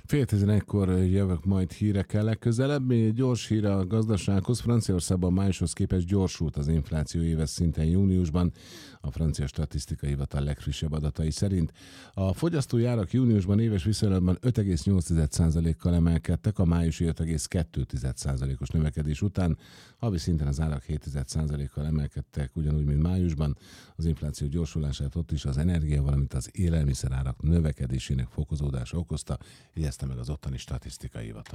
Fél 11-kor jövök majd hírekkel legközelebb. Gyors hír a gazdasághoz. Franciaországban májushoz képest gyorsult az infláció éves szinten júniusban. A francia statisztikai hivatal legfrissebb adatai szerint. A fogyasztói árak júniusban éves viszonylatban 5,8%-kal emelkedtek a májusi 5,2%-os növekedés után. Havi szinten az árak 7,1%-kal emelkedtek, ugyanúgy, mint májusban. Az infláció gyorsulását ott is az energia, valamint az élelmiszerárak növekedésének fokozódása okozta, jegyezte meg az ottani statisztikai hivatal.